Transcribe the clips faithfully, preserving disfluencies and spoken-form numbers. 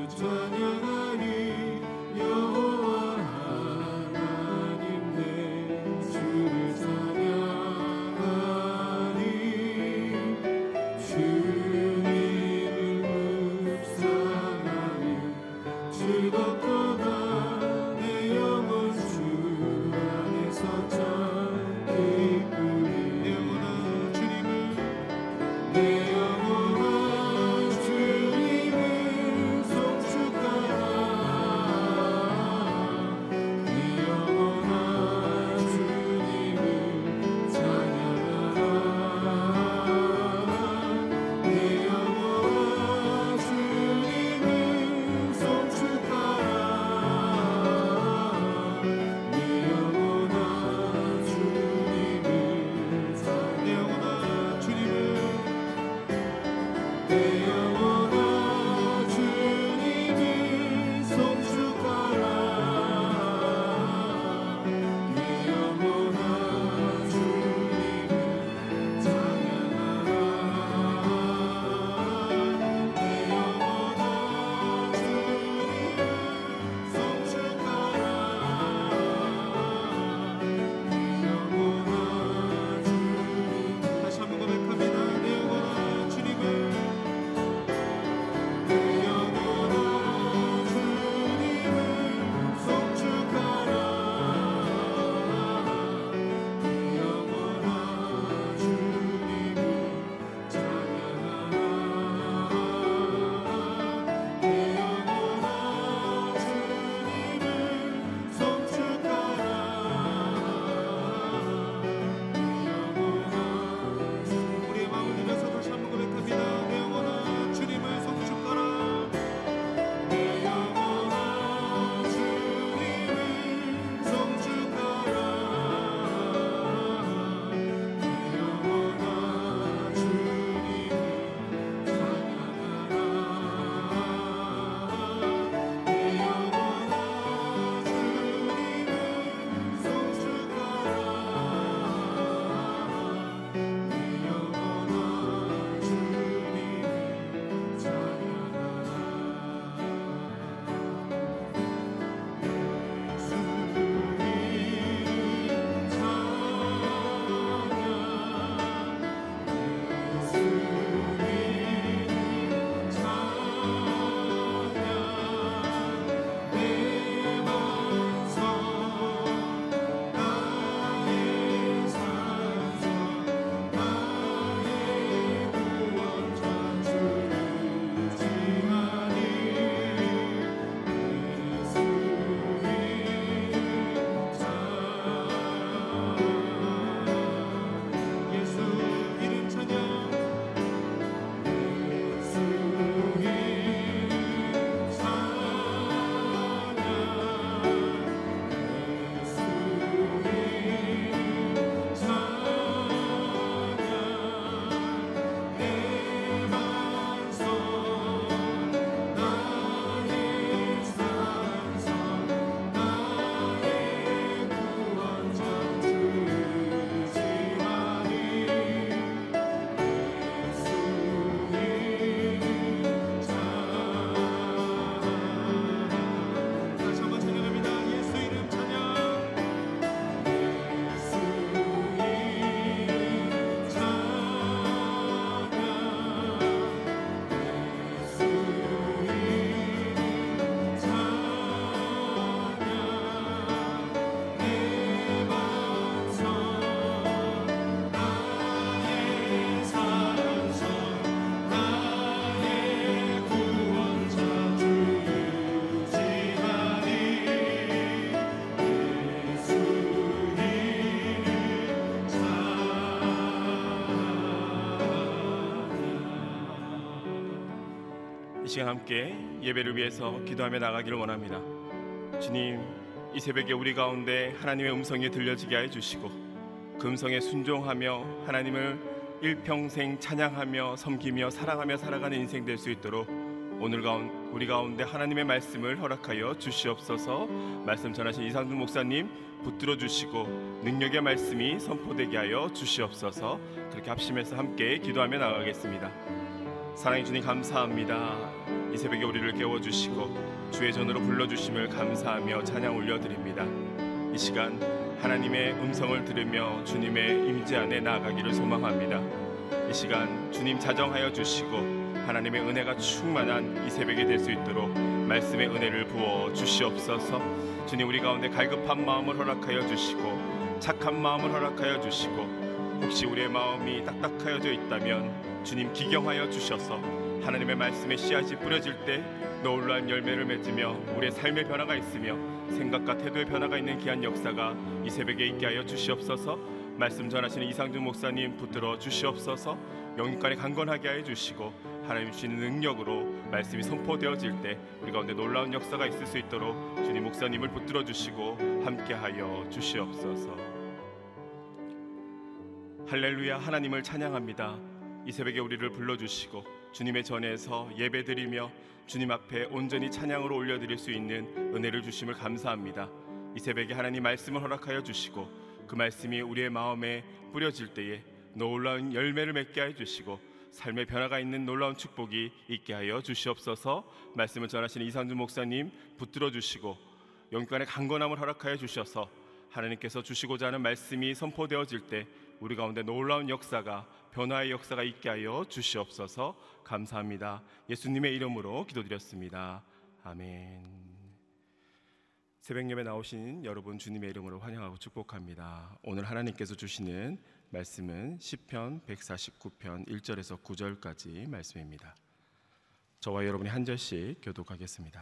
이 시간 함께 예배를 위해서 기도하며 나가기를 원합니다. 주님, 이 새벽에 우리 가운데 하나님의 음성이 들려지게 해주시고 그 음성에 순종하며 하나님을 일평생 찬양하며 섬기며 사랑하며 살아가는 인생 될 수 있도록 오늘 가운 우리 가운데 하나님의 말씀을 허락하여 주시옵소서. 말씀 전하신 이상준 목사님 붙들어 주시고 능력의 말씀이 선포되게 하여 주시옵소서. 그렇게 합심해서 함께 기도하며 나가겠습니다. 사랑해 주님 감사합니다. 이 새벽에 우리를 깨워주시고 주의 전으로 불러주심을 감사하며 찬양 올려드립니다. 이 시간 하나님의 음성을 들으며 주님의 임재 안에 나아가기를 소망합니다. 이 시간 주님 자정하여 주시고 하나님의 은혜가 충만한 이 새벽이 될 수 있도록 말씀의 은혜를 부어 주시옵소서. 주님, 우리 가운데 갈급한 마음을 허락하여 주시고 착한 마음을 허락하여 주시고 혹시 우리의 마음이 딱딱하여져 있다면 주님 기경하여 주셔서 하나님의 말씀의 씨앗이 뿌려질 때 놀라운 열매를 맺으며 우리의 삶의 변화가 있으며 생각과 태도의 변화가 있는 귀한 역사가 이 새벽에 있게 하여 주시옵소서. 말씀 전하시는 이상준 목사님 붙들어 주시옵소서. 영육간에 강건하게 하여 주시고 하나님 주시는 능력으로 말씀이 선포되어질 때 우리 가운데 놀라운 역사가 있을 수 있도록 주님 목사님을 붙들어 주시고 함께하여 주시옵소서. 할렐루야. 하나님을 찬양합니다. 이 새벽에 우리를 불러주시고 주님의 전에서 예배드리며 주님 앞에 온전히 찬양으로 올려드릴 수 있는 은혜를 주심을 감사합니다. 이 새벽에 하나님 말씀을 허락하여 주시고 그 말씀이 우리의 마음에 뿌려질 때에 놀라운 열매를 맺게 하여 주시고 삶의 변화가 있는 놀라운 축복이 있게 하여 주시옵소서. 말씀을 전하시는 이상준 목사님 붙들어 주시고 영육간의 강건함을 허락하여 주셔서 하나님께서 주시고자 하는 말씀이 선포되어질 때 우리 가운데 놀라운 역사가 변화의 역사가 있게 하여 주시옵소서. 감사합니다. 예수님의 이름으로 기도드렸습니다. 아멘. 새벽 예배 나오신 여러분 주님의 이름으로 환영하고 축복합니다. 오늘 하나님께서 주시는 말씀은 시편 백사십구 편 일 절에서 구 절까지 말씀입니다. 저와 여러분이 한 절씩 교독하겠습니다.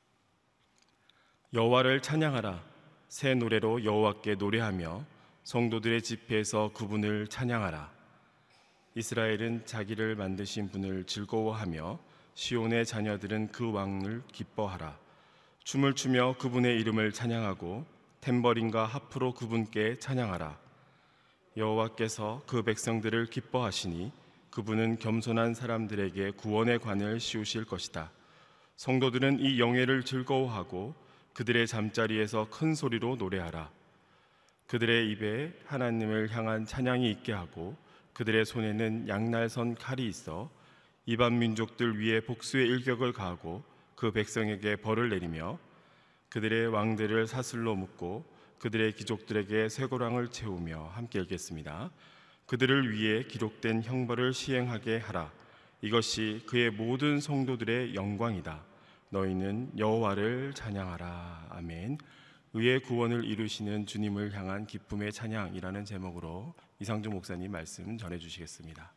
여호와를 찬양하라. 새 노래로 여호와께 노래하며 성도들의 집회에서 그분을 찬양하라. 이스라엘은 자기를 만드신 분을 즐거워하며 시온의 자녀들은 그 왕을 기뻐하라. 춤을 추며 그분의 이름을 찬양하고 탬버린과 하프로 그분께 찬양하라. 여호와께서 그 백성들을 기뻐하시니 그분은 겸손한 사람들에게 구원의 관을 씌우실 것이다. 성도들은 이 영예를 즐거워하고 그들의 잠자리에서 큰 소리로 노래하라. 그들의 입에 하나님을 향한 찬양이 있게 하고 그들의 손에는 양날선 칼이 있어 이방 민족들 위에 복수의 일격을 가하고 그 백성에게 벌을 내리며 그들의 왕들을 사슬로 묶고 그들의 귀족들에게 쇠고랑을 채우며 함께 읽겠습니다. 그들을 위해 기록된 형벌을 시행하게 하라. 이것이 그의 모든 성도들의 영광이다. 너희는 여호와를 찬양하라. 아멘. 의의 구원을 이루시는 주님을 향한 기쁨의 찬양이라는 제목으로 이상준 목사님 말씀 전해주시겠습니다.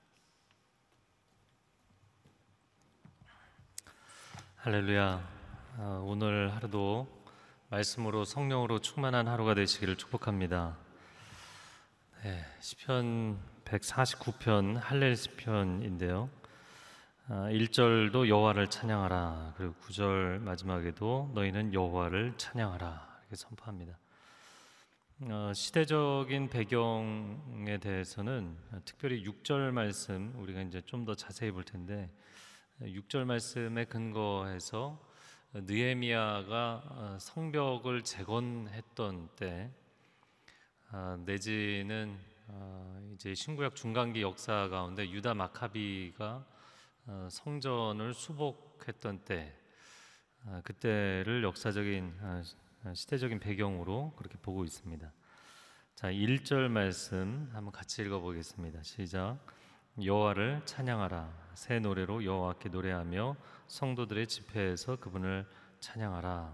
할렐루야. 오늘 하루도 말씀으로 성령으로 충만한 하루가 되시기를 축복합니다. 네, 시편 백사십구 편 할렐 시편인데요. 일 절도 여호와를 찬양하라. 그리고 구 절 마지막에도 너희는 여호와를 찬양하라. 이렇게 선포합니다. 어, 시대적인 배경에 대해서는 특별히 육 절 말씀 우리가 이제 좀 더 자세히 볼 텐데 육 절 말씀에 근거해서 느헤미야가 성벽을 재건했던 때 내지는 이제 신구약 중간기 역사 가운데 유다 마카비가 성전을 수복했던 때 그때를 역사적인 시대적인 배경으로 그렇게 보고 있습니다. 자, 일 절 말씀 한번 같이 읽어보겠습니다. 시작. 여호와를 찬양하라. 새 노래로 여호와께 노래하며 성도들의 집회에서 그분을 찬양하라.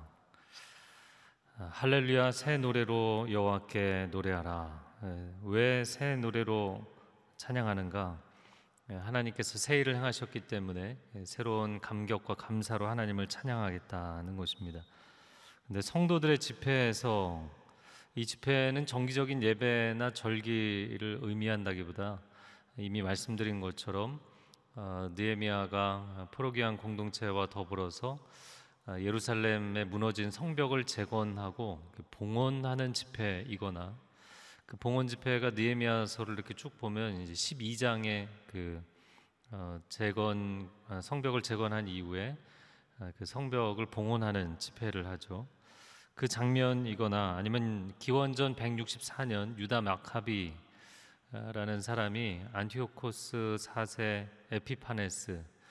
할렐루야. 새 노래로 여호와께 노래하라. 왜 새 노래로 찬양하는가? 하나님께서 새 일을 행하셨기 때문에 새로운 감격과 감사로 하나님을 찬양하겠다는 것입니다. 근데 성도들의 집회에서 이 집회는 정기적인 예배나 절기를 의미한다기보다 이미 말씀드린 것처럼 어, 느헤미야가 프로기안 공동체와 더불어서 어, 예루살렘에 무너진 성벽을 재건하고 봉헌하는 집회이거나 그 봉헌 집회가 느헤미야서를 이렇게 쭉 보면 이제 십이 장의 그 어, 재건 어, 성벽을 재건한 이후에 어, 그 성벽을 봉헌하는 집회를 하죠. 그 장면이거나 아니면 기원전 백육십사 년 유다 마카비 라는 사람이 안티오코스 사 세 에피파네스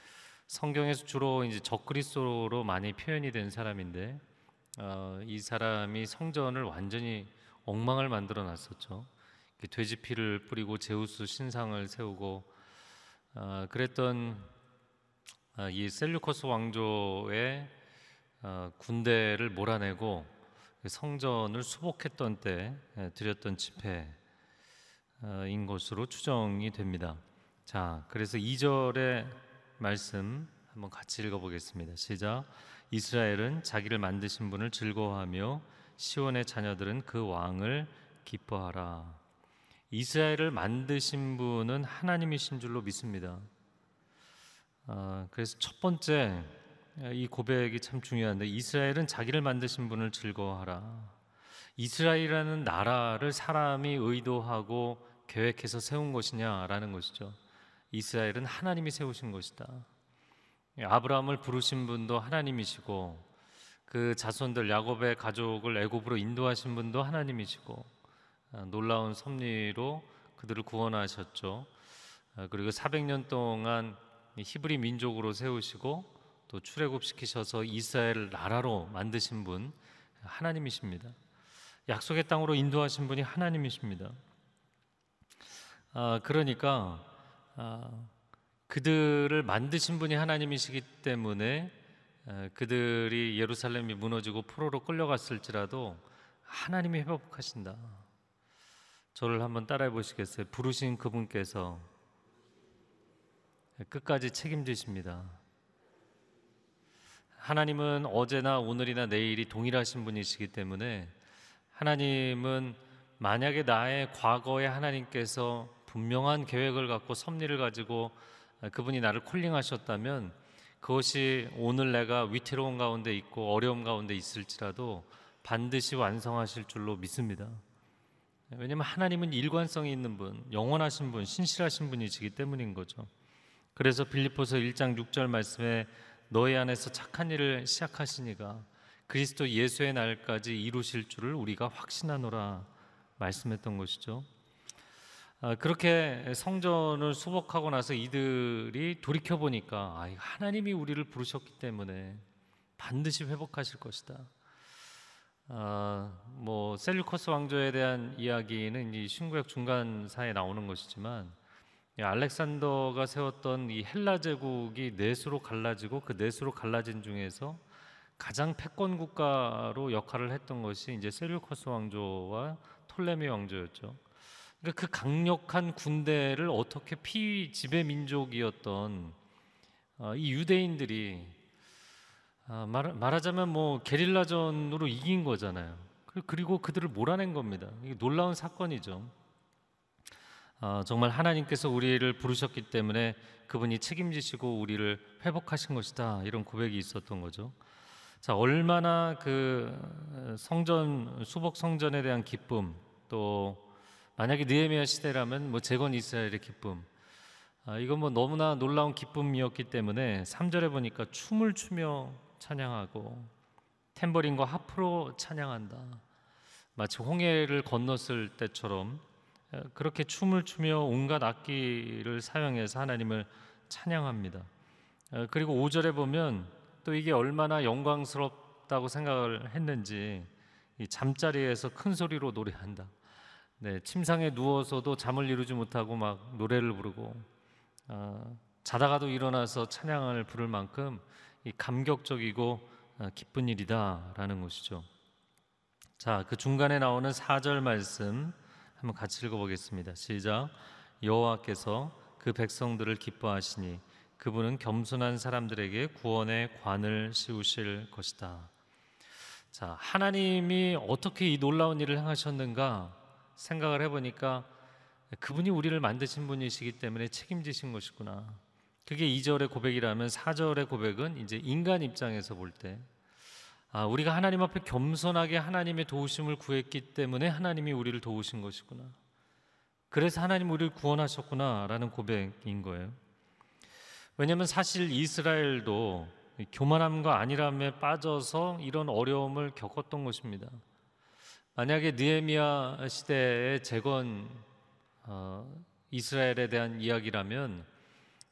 성경에서 주로 이제 적그리스도로 많이 표현이 된 사람인데 어, 이 사람이 성전을 완전히 엉망을 만들어 놨었죠. 돼지 피를 뿌리고 제우스 신상을 세우고 어, 그랬던 어, 이 셀류커스 왕조의 어, 군대를 몰아내고 성전을 수복했던 때 드렸던 집회인 것으로 추정이 됩니다. 자, 그래서 이 절의 말씀 한번 같이 읽어보겠습니다. 시작. 이스라엘은 자기를 만드신 분을 즐거워하며 시온의 자녀들은 그 왕을 기뻐하라. 이스라엘을 만드신 분은 하나님이신 줄로 믿습니다. 아, 그래서 첫 번째 이 고백이 참 중요한데, 이스라엘은 자기를 만드신 분을 즐거워하라. 이스라엘이라는 나라를 사람이 의도하고 계획해서 세운 것이냐라는 것이죠. 이스라엘은 하나님이 세우신 것이다. 아브라함을 부르신 분도 하나님이시고 그 자손들 야곱의 가족을 애굽으로 인도하신 분도 하나님이시고 놀라운 섭리로 그들을 구원하셨죠. 그리고 사백 년 동안 히브리 민족으로 세우시고 또 출애굽시키셔서 이스라엘 나라로 만드신 분 하나님이십니다. 약속의 땅으로 인도하신 분이 하나님이십니다. 아, 그러니까 아, 그들을 만드신 분이 하나님이시기 때문에 아, 그들이 예루살렘이 무너지고 포로로 끌려갔을지라도 하나님이 회복하신다. 저를 한번 따라해 보시겠어요? 부르신 그분께서 끝까지 책임지십니다. 하나님은 어제나 오늘이나 내일이 동일하신 분이시기 때문에 하나님은 만약에 나의 과거에 하나님께서 분명한 계획을 갖고 섭리를 가지고 그분이 나를 콜링하셨다면 그것이 오늘 내가 위태로운 가운데 있고 어려움 가운데 있을지라도 반드시 완성하실 줄로 믿습니다. 왜냐하면 하나님은 일관성이 있는 분, 영원하신 분, 신실하신 분이시기 때문인 거죠. 그래서 빌립보서 일 장 육 절 말씀에 너희 안에서 착한 일을 시작하시니가 그리스도 예수의 날까지 이루실 줄을 우리가 확신하노라 말씀했던 것이죠. 아, 그렇게 성전을 수복하고 나서 이들이 돌이켜보니까 아, 하나님이 우리를 부르셨기 때문에 반드시 회복하실 것이다. 아, 뭐 셀류커스 왕조에 대한 이야기는 이 신구약 중간사에 나오는 것이지만 알렉산더가 세웠던 이 헬라 제국이 넷으로 갈라지고 그 넷으로 갈라진 중에서 가장 패권 국가로 역할을 했던 것이 이제 셀류커스 왕조와 톨레미 왕조였죠. 그러니까 그 강력한 군대를 어떻게 피지배 민족이었던 어, 이 유대인들이 아, 말, 말하자면 뭐 게릴라전으로 이긴 거잖아요. 그리고 그들을 몰아낸 겁니다. 이게 놀라운 사건이죠. 아, 정말 하나님께서 우리를 부르셨기 때문에 그분이 책임지시고 우리를 회복하신 것이다. 이런 고백이 있었던 거죠. 자, 얼마나 그 성전 수복 성전에 대한 기쁨, 또 만약에 느헤미야 시대라면 뭐 재건 이스라엘의 기쁨, 아, 이건 뭐 너무나 놀라운 기쁨이었기 때문에 삼 절에 보니까 춤을 추며 찬양하고 탬버린과 하프로 찬양한다. 마치 홍해를 건넜을 때처럼 그렇게 춤을 추며 온갖 악기를 사용해서 하나님을 찬양합니다. 그리고 오 절에 보면 또 이게 얼마나 영광스럽다고 생각을 했는지 이 잠자리에서 큰 소리로 노래한다. 네, 침상에 누워서도 잠을 이루지 못하고 막 노래를 부르고 어, 자다가도 일어나서 찬양을 부를 만큼 이 감격적이고 어, 기쁜 일이다라는 것이죠. 자, 그 중간에 나오는 사 절 말씀 한번 같이 읽어보겠습니다. 시작. 여호와께서 그 백성들을 기뻐하시니 그분은 겸손한 사람들에게 구원의 관을 씌우실 것이다. 자, 하나님이 어떻게 이 놀라운 일을 행하셨는가 생각을 해보니까 그분이 우리를 만드신 분이시기 때문에 책임지신 것이구나. 그게 이 절의 고백이라면 사 절의 고백은 이제 인간 입장에서 볼 때 아, 우리가 하나님 앞에 겸손하게 하나님의 도우심을 구했기 때문에 하나님이 우리를 도우신 것이구나. 그래서 하나님 우리를 구원하셨구나라는 고백인 거예요. 왜냐하면 사실 이스라엘도 교만함과 안일함에 빠져서 이런 어려움을 겪었던 것입니다. 만약에 느헤미야 시대의 재건 어, 이스라엘에 대한 이야기라면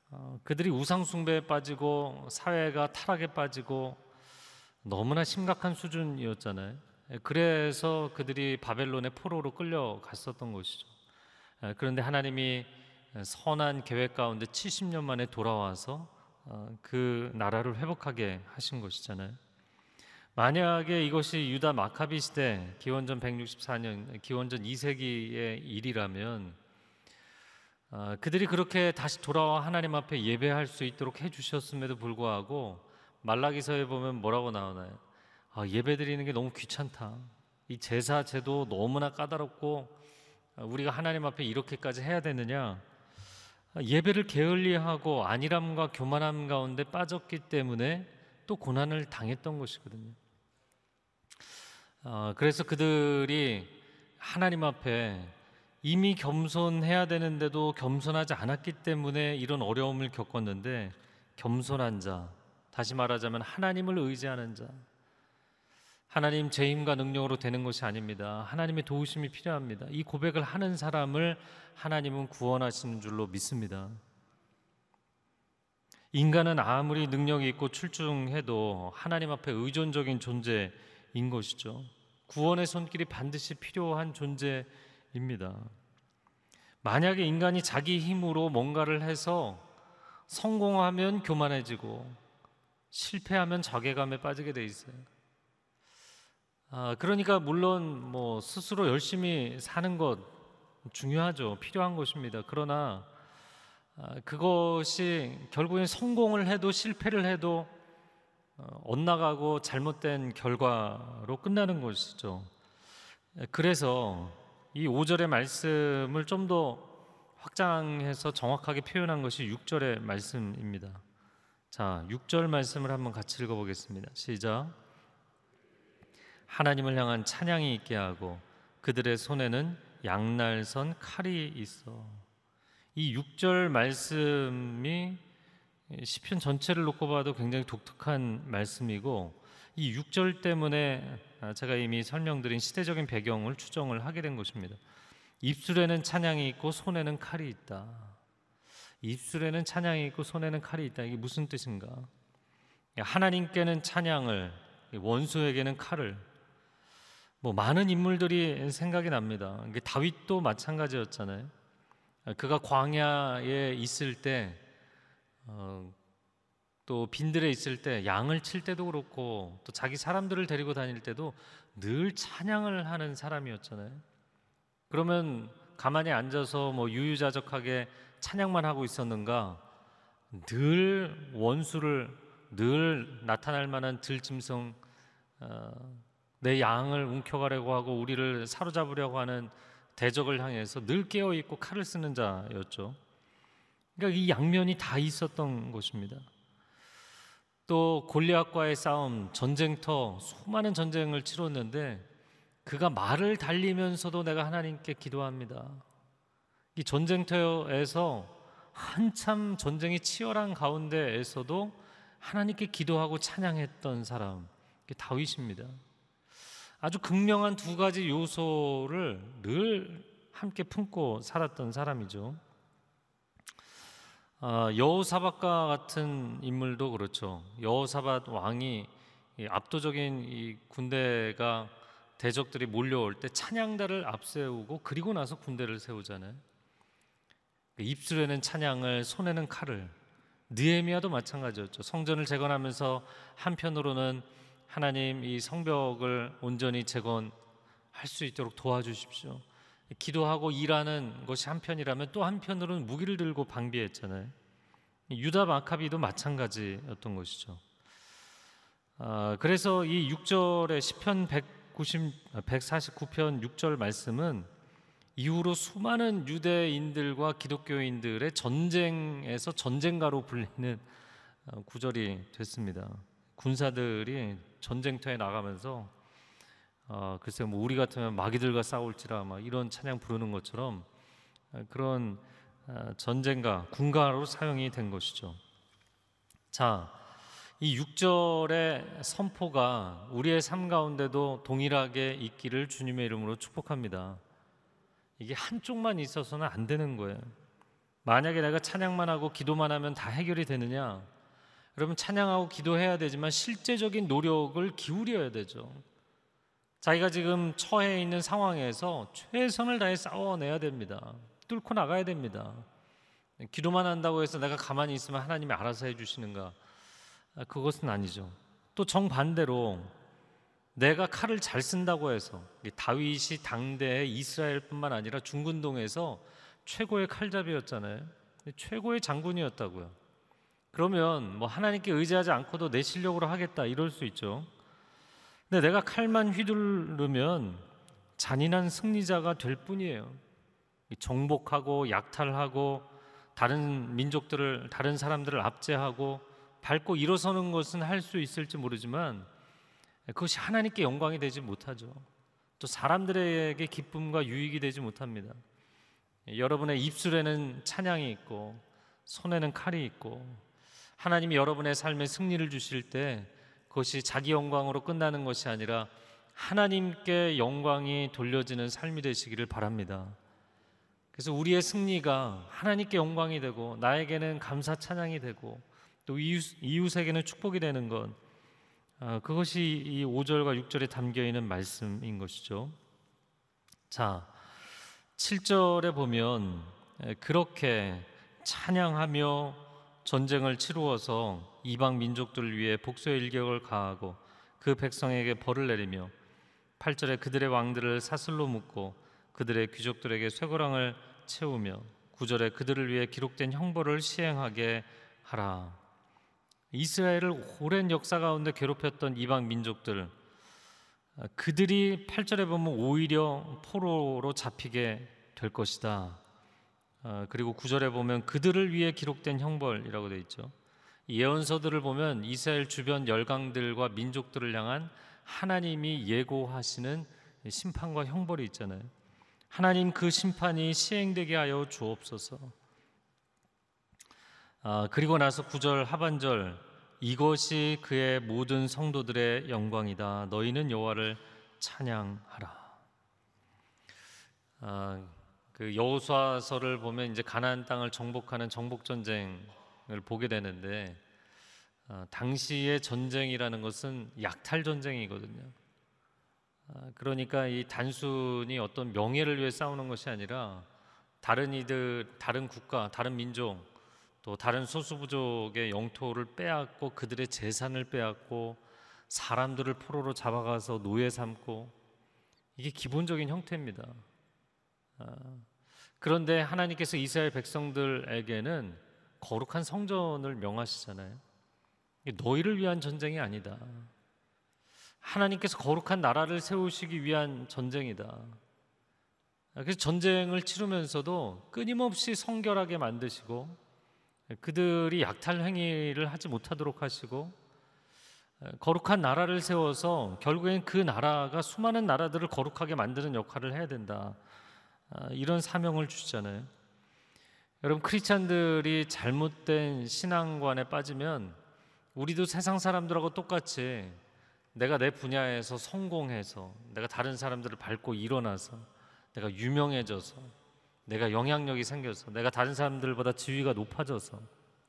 어, 그들이 우상 숭배에 빠지고 사회가 타락에 빠지고 너무나 심각한 수준이었잖아요. 그래서 그들이 바벨론의 포로로 끌려갔었던 것이죠. 그런데 하나님이 선한 계획 가운데 칠십 년 만에 돌아와서 그 나라를 회복하게 하신 것이잖아요. 만약에 이것이 유다 마카비 시대 기원전 백육십사 년 기원전 이 세기의 일이라면 그들이 그렇게 다시 돌아와 하나님 앞에 예배할 수 있도록 해주셨음에도 불구하고 말라기서에 보면 뭐라고 나오나요? 아, 예배 드리는 게 너무 귀찮다. 이 제사 제도 너무나 까다롭고 우리가 하나님 앞에 이렇게까지 해야 되느냐? 예배를 게을리하고 안일함과 교만함 가운데 빠졌기 때문에 또 고난을 당했던 것이거든요. 어, 그래서 그들이 하나님 앞에 이미 겸손해야 되는데도 겸손하지 않았기 때문에 이런 어려움을 겪었는데, 겸손한 자, 다시 말하자면 하나님을 의지하는 자, 하나님 제 힘과 능력으로 되는 것이 아닙니다. 하나님의 도우심이 필요합니다. 이 고백을 하는 사람을 하나님은 구원하시는 줄로 믿습니다. 인간은 아무리 능력이 있고 출중해도 하나님 앞에 의존적인 존재인 것이죠. 구원의 손길이 반드시 필요한 존재입니다. 만약에 인간이 자기 힘으로 뭔가를 해서 성공하면 교만해지고 실패하면 자괴감에 빠지게 돼 있어요. 아, 그러니까 물론 뭐 스스로 열심히 사는 것 중요하죠. 필요한 것입니다. 그러나 아, 그것이 결국엔 성공을 해도 실패를 해도 어, 엇나가고 잘못된 결과로 끝나는 것이죠. 그래서 이 오 절의 말씀을 좀 더 확장해서 정확하게 표현한 것이 육 절의 말씀입니다. 자, 육 절 말씀을 한번 같이 읽어보겠습니다. 시작. 하나님을 향한 찬양이 있게 하고 그들의 손에는 양날선 칼이 있어. 이 육 절 말씀이 시편 전체를 놓고 봐도 굉장히 독특한 말씀이고, 이 육 절 때문에 제가 이미 설명드린 시대적인 배경을 추정을 하게 된 것입니다. 입술에는 찬양이 있고 손에는 칼이 있다. 입술에는 찬양이 있고 손에는 칼이 있다. 이게 무슨 뜻인가? 하나님께는 찬양을, 원수에게는 칼을. 뭐 많은 인물들이 생각이 납니다. 이게 다윗도 마찬가지였잖아요. 그가 광야에 있을 때, 어, 또 빈들에 있을 때, 양을 칠 때도 그렇고 또 자기 사람들을 데리고 다닐 때도 늘 찬양을 하는 사람이었잖아요. 그러면 가만히 앉아서 뭐 유유자적하게 찬양만 하고 있었는가? 늘 원수를, 늘 나타날 만한 들짐승, 어, 내 양을 움켜가려고 하고 우리를 사로잡으려고 하는 대적을 향해서 늘 깨어있고 칼을 쓰는 자였죠. 그러니까 이 양면이 다 있었던 것입니다. 또 골리앗과의 싸움, 전쟁터, 수많은 전쟁을 치렀는데 그가 말을 달리면서도 내가 하나님께 기도합니다. 이 전쟁터에서 한참 전쟁이 치열한 가운데에서도 하나님께 기도하고 찬양했던 사람, 다윗입니다. 아주 극명한 두 가지 요소를 늘 함께 품고 살았던 사람이죠. 아, 여호사밧과 같은 인물도 그렇죠. 여호사밧 왕이 압도적인 이 군대가 대적들이 몰려올 때 찬양단을 앞세우고 그리고 나서 군대를 세우잖아요. 입술에는 찬양을, 손에는 칼을. 느헤미야도 마찬가지였죠. 성전을 재건하면서 한편으로는 하나님 이 성벽을 온전히 재건할 수 있도록 도와주십시오, 기도하고 일하는 것이 한편이라면 또 한편으로는 무기를 들고 방비했잖아요. 유다 마카비도 마찬가지였던 것이죠. 아, 그래서 이 육 절의 시편 백사십구 편 육 절 말씀은 이후로 수많은 유대인들과 기독교인들의 전쟁에서 전쟁가로 불리는 구절이 됐습니다. 군사들이 전쟁터에 나가면서 어, 글쎄 뭐 우리 같으면 마귀들과 싸울지라 막 이런 찬양 부르는 것처럼 그런 전쟁가, 군가로 사용이 된 것이죠. 자, 이 육 절의 선포가 우리의 삶 가운데도 동일하게 있기를 주님의 이름으로 축복합니다. 이게 한쪽만 있어서는 안 되는 거예요. 만약에 내가 찬양만 하고 기도만 하면 다 해결이 되느냐? 여러분, 찬양하고 기도해야 되지만 실제적인 노력을 기울여야 되죠. 자기가 지금 처해 있는 상황에서 최선을 다해 싸워내야 됩니다. 뚫고 나가야 됩니다. 기도만 한다고 해서 내가 가만히 있으면 하나님이 알아서 해주시는가? 그것은 아니죠. 또 정반대로 내가 칼을 잘 쓴다고 해서, 다윗이 당대의 이스라엘뿐만 아니라 중근동에서 최고의 칼잡이였잖아요. 최고의 장군이었다고요. 그러면 뭐 하나님께 의지하지 않고도 내 실력으로 하겠다 이럴 수 있죠. 근데 내가 칼만 휘두르면 잔인한 승리자가 될 뿐이에요. 정복하고 약탈하고 다른 민족들을, 다른 사람들을 압제하고 밟고 일어서는 것은 할 수 있을지 모르지만 그것이 하나님께 영광이 되지 못하죠. 또 사람들에게 기쁨과 유익이 되지 못합니다. 여러분의 입술에는 찬양이 있고 손에는 칼이 있고 하나님이 여러분의 삶에 승리를 주실 때 그것이 자기 영광으로 끝나는 것이 아니라 하나님께 영광이 돌려지는 삶이 되시기를 바랍니다. 그래서 우리의 승리가 하나님께 영광이 되고 나에게는 감사 찬양이 되고 또 이웃, 이웃에게는 축복이 되는 것, 아, 그것이 이 오 절과 육 절에 담겨있는 말씀인 것이죠. 자, 칠 절에 보면 그렇게 찬양하며 전쟁을 치루어서 이방 민족들을 위해 복수의 일격을 가하고 그 백성에게 벌을 내리며 팔 절에 그들의 왕들을 사슬로 묶고 그들의 귀족들에게 쇠고랑을 채우며 구 절에 그들을 위해 기록된 형벌을 시행하게 하라. 이스라엘을 오랜 역사 가운데 괴롭혔던 이방 민족들, 그들이 팔 절에 보면 오히려 포로로 잡히게 될 것이다. 그리고 구 절에 보면 그들을 위해 기록된 형벌이라고 되어 있죠. 예언서들을 보면 이스라엘 주변 열강들과 민족들을 향한 하나님이 예고하시는 심판과 형벌이 있잖아요. 하나님 그 심판이 시행되게 하여 주옵소서. 아, 그리고 나서 구 절 하반절, 이것이 그의 모든 성도들의 영광이다. 너희는 여호와를 찬양하라. 아, 그 여호수아서를 보면 이제 가나안 땅을 정복하는 정복 전쟁을 보게 되는데, 아, 당시의 전쟁이라는 것은 약탈 전쟁이거든요. 아, 그러니까 이 단순히 어떤 명예를 위해 싸우는 것이 아니라 다른 이들, 다른 국가, 다른 민족, 또 다른 소수부족의 영토를 빼앗고 그들의 재산을 빼앗고 사람들을 포로로 잡아가서 노예 삼고, 이게 기본적인 형태입니다. 아, 그런데 하나님께서 이스라엘 백성들에게는 거룩한 성전을 명하시잖아요. 너희를 위한 전쟁이 아니다. 하나님께서 거룩한 나라를 세우시기 위한 전쟁이다. 그래서 전쟁을 치르면서도 끊임없이 성결하게 만드시고 그들이 약탈 행위를 하지 못하도록 하시고 거룩한 나라를 세워서 결국엔 그 나라가 수많은 나라들을 거룩하게 만드는 역할을 해야 된다. 이런 사명을 주시잖아요. 여러분, 크리스찬들이 잘못된 신앙관에 빠지면 우리도 세상 사람들하고 똑같이 내가 내 분야에서 성공해서 내가 다른 사람들을 밟고 일어나서 내가 유명해져서 내가 영향력이 생겨서 내가 다른 사람들보다 지위가 높아져서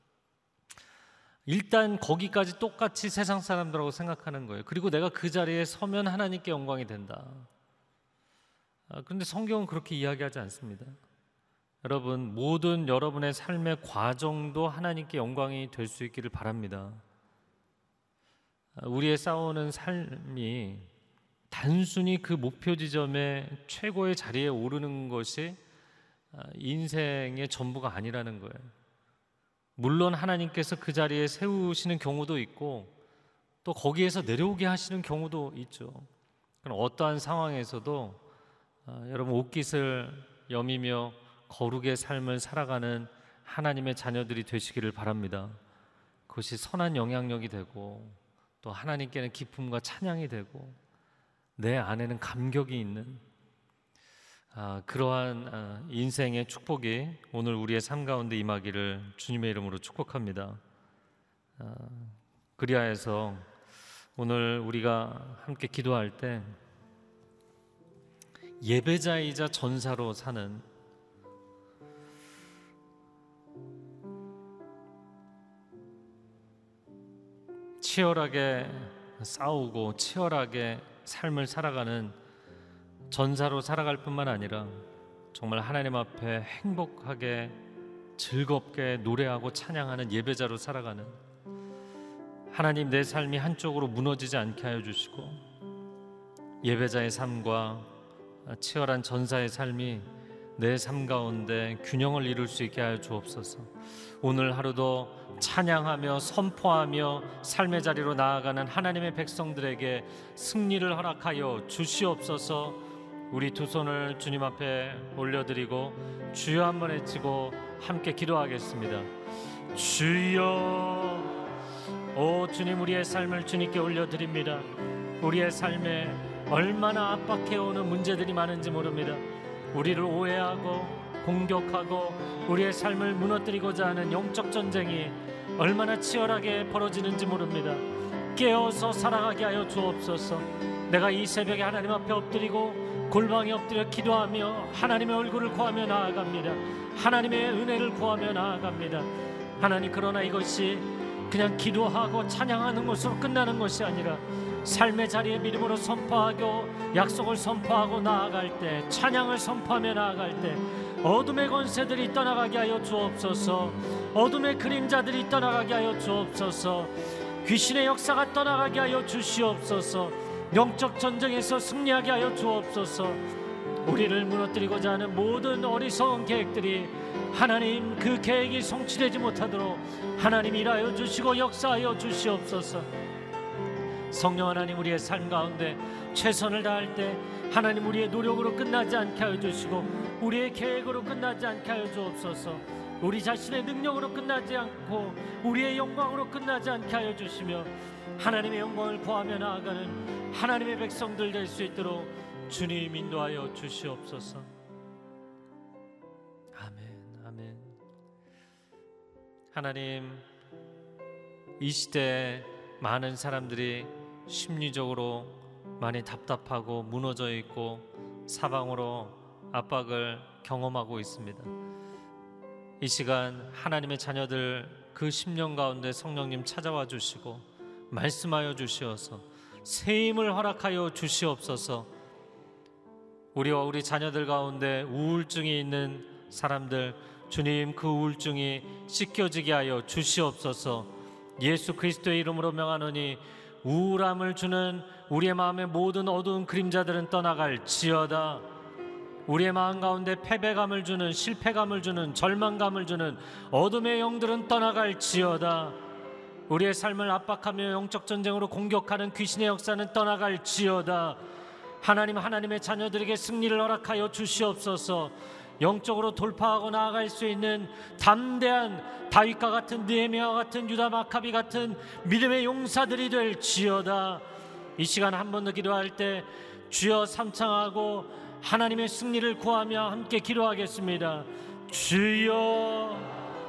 일단 거기까지 똑같이 세상 사람들하고 생각하는 거예요. 그리고 내가 그 자리에 서면 하나님께 영광이 된다. 아, 그런데 성경은 그렇게 이야기하지 않습니다. 여러분, 모든 여러분의 삶의 과정도 하나님께 영광이 될 수 있기를 바랍니다. 우리의 싸우는 삶이 단순히 그 목표 지점의 최고의 자리에 오르는 것이 인생의 전부가 아니라는 거예요. 물론 하나님께서 그 자리에 세우시는 경우도 있고 또 거기에서 내려오게 하시는 경우도 있죠. 그럼 어떠한 상황에서도 여러분 옷깃을 여미며 거룩의 삶을 살아가는 하나님의 자녀들이 되시기를 바랍니다. 그것이 선한 영향력이 되고 또 하나님께는 기쁨과 찬양이 되고 내 안에는 감격이 있는 아, 그러한 아, 인생의 축복이 오늘 우리의 삶 가운데 임하기를 주님의 이름으로 축복합니다. 아, 그리하여서 오늘 우리가 함께 기도할 때 예배자이자 전사로 사는 치열하게 싸우고 치열하게 삶을 살아가는 전사로 살아갈 뿐만 아니라 정말 하나님 앞에 행복하게 즐겁게 노래하고 찬양하는 예배자로 살아가는, 하나님 내 삶이 한쪽으로 무너지지 않게 하여 주시고 예배자의 삶과 치열한 전사의 삶이 내 삶 가운데 균형을 이룰 수 있게 하여 주옵소서. 오늘 하루도 찬양하며 선포하며 삶의 자리로 나아가는 하나님의 백성들에게 승리를 허락하여 주시옵소서. 우리 두 손을 주님 앞에 올려드리고 주여 한번 외치고 함께 기도하겠습니다. 주여, 오 주님, 우리의 삶을 주님께 올려드립니다. 우리의 삶에 얼마나 압박해오는 문제들이 많은지 모릅니다. 우리를 오해하고 공격하고 우리의 삶을 무너뜨리고자 하는 영적 전쟁이 얼마나 치열하게 벌어지는지 모릅니다. 깨어서 살아가게 하여 주옵소서. 내가 이 새벽에 하나님 앞에 엎드리고 골방에 엎드려 기도하며 하나님의 얼굴을 구하며 나아갑니다. 하나님의 은혜를 구하며 나아갑니다. 하나님, 그러나 이것이 그냥 기도하고 찬양하는 것으로 끝나는 것이 아니라 삶의 자리에 믿음으로 선포하고 약속을 선포하고 나아갈 때, 찬양을 선포하며 나아갈 때 어둠의 권세들이 떠나가게 하여 주옵소서. 어둠의 그림자들이 떠나가게 하여 주옵소서. 귀신의 역사가 떠나가게 하여 주시옵소서. 영적 전쟁에서 승리하게 하여 주옵소서. 우리를 무너뜨리고자 하는 모든 어리석은 계획들이 하나님, 그 계획이 성취되지 못하도록 하나님 일하여 주시고 역사하여 주시옵소서. 성령 하나님, 우리의 삶 가운데 최선을 다할 때 하나님, 우리의 노력으로 끝나지 않게 하여 주시고 우리의 계획으로 끝나지 않게 하여 주옵소서. 우리 자신의 능력으로 끝나지 않고 우리의 영광으로 끝나지 않게 하여 주시며 하나님의 영광을 구하며 나아가는 하나님의 백성들 될 수 있도록 주님 인도하여 주시옵소서. 아멘, 아멘. 하나님, 이 시대에 많은 사람들이 심리적으로 많이 답답하고 무너져 있고 사방으로 압박을 경험하고 있습니다. 이 시간 하나님의 자녀들 그 심령 가운데 성령님 찾아와 주시고 말씀하여 주시어서 새 힘을 허락하여 주시옵소서. 우리와 우리 자녀들 가운데 우울증이 있는 사람들, 주님, 그 우울증이 씻겨지게 하여 주시옵소서. 예수 그리스도의 이름으로 명하노니 우울함을 주는 우리의 마음의 모든 어두운 그림자들은 떠나갈지어다. 우리의 마음 가운데 패배감을 주는, 실패감을 주는, 절망감을 주는 어둠의 영들은 떠나갈지어다. 우리의 삶을 압박하며 영적 전쟁으로 공격하는 귀신의 역사는 떠나갈지어다. 하나님, 하나님의 자녀들에게 승리를 허락하여 주시옵소서. 영적으로 돌파하고 나아갈 수 있는 담대한 다윗과 같은 느헤미야와 같은 유다 마카비 같은 믿음의 용사들이 될지어다. 이 시간 한 번 더 기도할 때 주여 삼창하고 하나님의 승리를 구하며 함께 기도하겠습니다. 주여,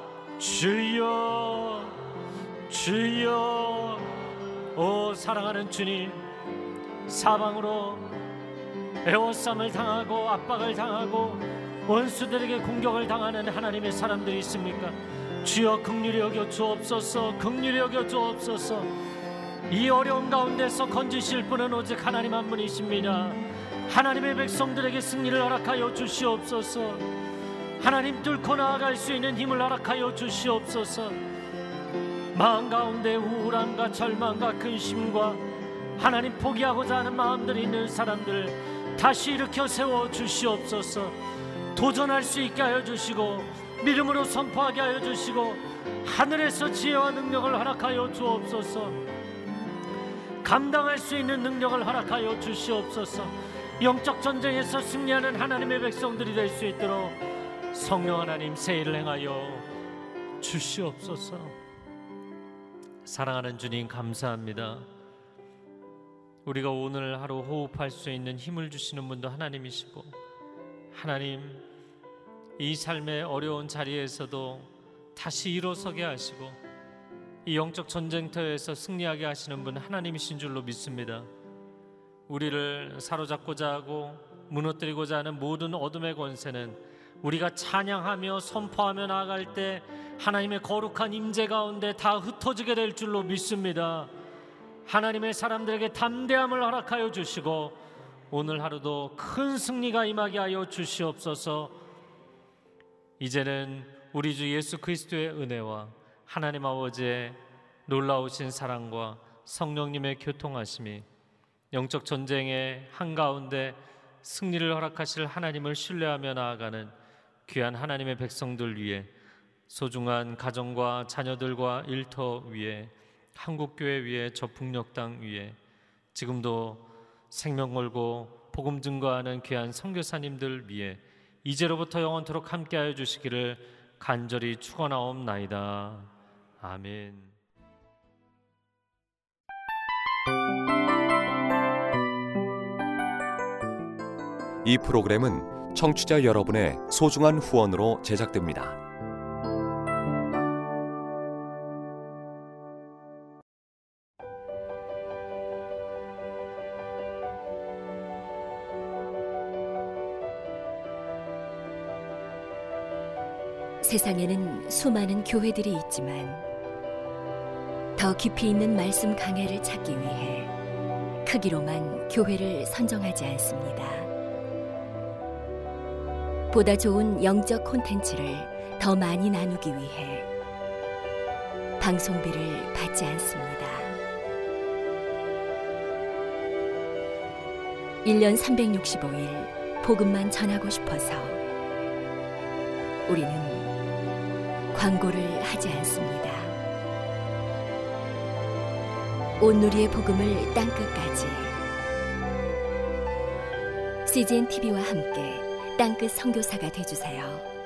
주여, 주여. 오 사랑하는 주님, 사방으로 애워쌈을 당하고 압박을 당하고 원수들에게 공격을 당하는 하나님의 사람들이 있습니까? 주여 긍휼히 여겨 주옵소서. 긍휼히 여겨 주옵소서. 이 어려움 가운데서 건지실 분은 오직 하나님 한 분이십니다. 하나님의 백성들에게 승리를 허락하여 주시옵소서. 하나님 뚫고 나아갈 수 있는 힘을 허락하여 주시옵소서. 마음 가운데 우울함과 절망과 근심과 하나님 포기하고자 하는 마음들이 있는 사람들 다시 일으켜 세워 주시옵소서. 도전할 수 있게 하여 주시고 믿음으로 선포하게 하여 주시고 하늘에서 지혜와 능력을 허락하여 주옵소서. 감당할 수 있는 능력을 허락하여 주시옵소서. 영적 전쟁에서 승리하는 하나님의 백성들이 될 수 있도록 성령 하나님 새 일을 행하여 주시옵소서. 사랑하는 주님, 감사합니다. 우리가 오늘 하루 호흡할 수 있는 힘을 주시는 분도 하나님이시고, 하나님 이 삶의 어려운 자리에서도 다시 일어서게 하시고 이 영적 전쟁터에서 승리하게 하시는 분 하나님이신 줄로 믿습니다. 우리를 사로잡고자 하고 무너뜨리고자 하는 모든 어둠의 권세는 우리가 찬양하며 선포하며 나아갈 때 하나님의 거룩한 임재 가운데 다 흩어지게 될 줄로 믿습니다. 하나님의 사람들에게 담대함을 허락하여 주시고 오늘 하루도 큰 승리가 임하게 하여 주시옵소서. 이제는 우리 주 예수 그리스도의 은혜와 하나님 아버지의 놀라우신 사랑과 성령님의 교통하심이 영적 전쟁의 한가운데 승리를 허락하실 하나님을 신뢰하며 나아가는 귀한 하나님의 백성들 위해, 소중한 가정과 자녀들과 일터 위에, 한국교회 위에, 저 북녘 땅 위에, 지금도 생명 걸고 복음 증거하는 귀한 선교사님들 위에 이제로부터 영원토록 함께하여 주시기를 간절히 축원하옵나이다. 아멘. 이 프로그램은 청취자 여러분의 소중한 후원으로 제작됩니다. 세상에는 수많은 교회들이 있지만 더 깊이 있는 말씀 강해를 찾기 위해 크기로만 교회를 선정하지 않습니다. 보다 좋은 영적 콘텐츠를 더 많이 나누기 위해 방송비를 받지 않습니다. 일 년 삼백육십오 일 복음만 전하고 싶어서 우리는 광고를 하지 않습니다. 온누리의 복음을 땅끝까지 씨지엔 티비와 함께 땅끝 선교사가 되어주세요.